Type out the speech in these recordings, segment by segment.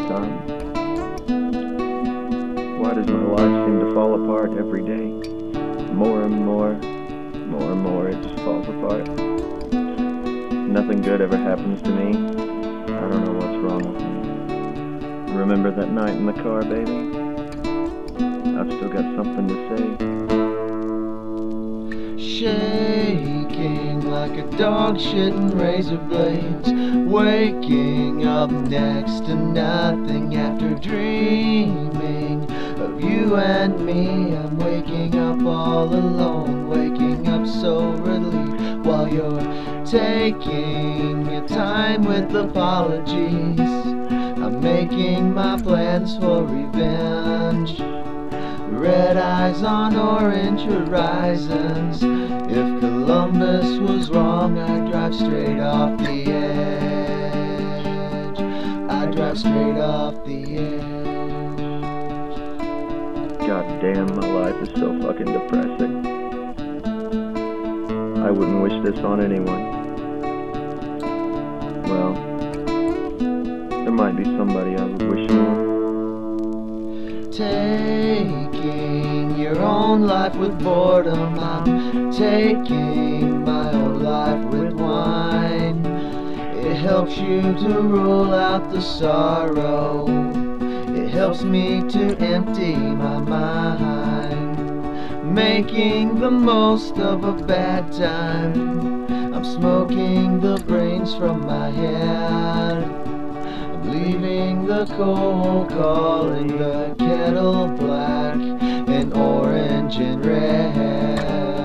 time. Why does my life seem to fall apart every day? More and more, it just falls apart. Nothing good ever happens to me. I don't know what's wrong with me. Remember that night in the car, baby? I've still got something to say. Shaking like a dog shitting razor blades, waking up next to nothing after dreaming of you and me. I'm waking up all alone, waking up so relieved while you're taking your time with apologies. I'm making my plans for revenge. Red eyes on orange horizons. If Columbus was wrong, I'd drive straight off the edge. I'd drive straight off the edge. God damn, my life is so fucking depressing. I wouldn't wish this on anyone. Well, there might be somebody I would wish it on. Taking your own life with boredom, I'm taking my own life with wine. It helps you to rule out the sorrow. It helps me to empty my mind. Making the most of a bad time. I'm smoking the brains from my head. Leaving the coal, calling the kettle black and orange and red.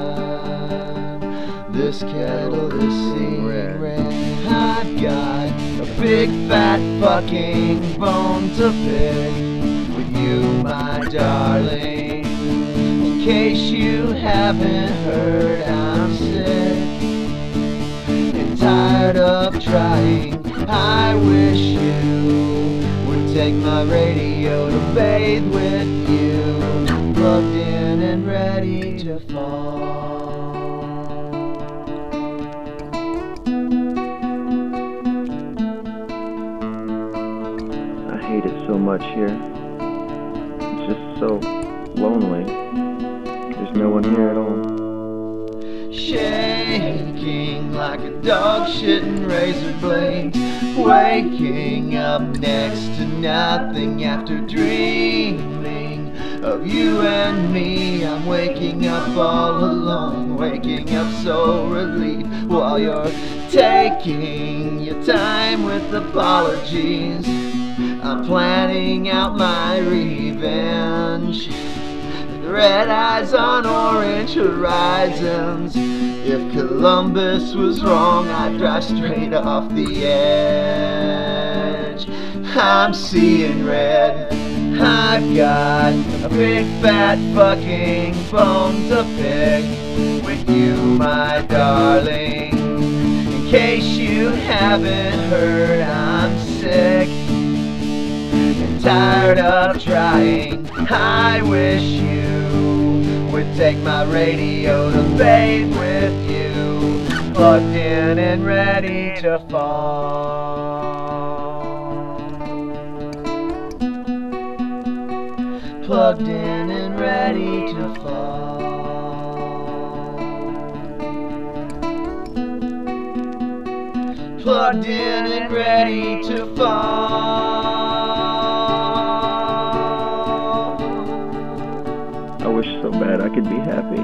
This kettle is seeing red. I've got a big fat fucking bone to pick with you, my darling. In case you haven't heard, I'm sick and tired of trying. I wish you would take my radio to bathe with you, plugged in and ready to fall. I hate it so much here. It's just so lonely. There's no one here at all. Shaking like a dog shitting razor blades, waking up next to nothing after dreaming of you and me. I'm waking up all alone, waking up so relieved while you're taking your time with apologies. I'm planning out my revenge. Red eyes on orange horizons. If Columbus was wrong, I'd drive straight off the edge. I'm seeing red. I've got a big fat fucking bone to pick with you, my darling. In case you haven't heard, I'm sick and tired of trying. I wish you would take my radio to bathe with you, plugged in and ready to fall. Plugged in and ready to fall. Plugged in and ready to fall. I wish so bad I could be happy.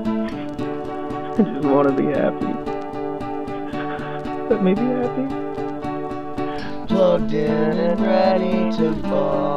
I just want to be happy. Let me be happy. Plugged in and ready to fall.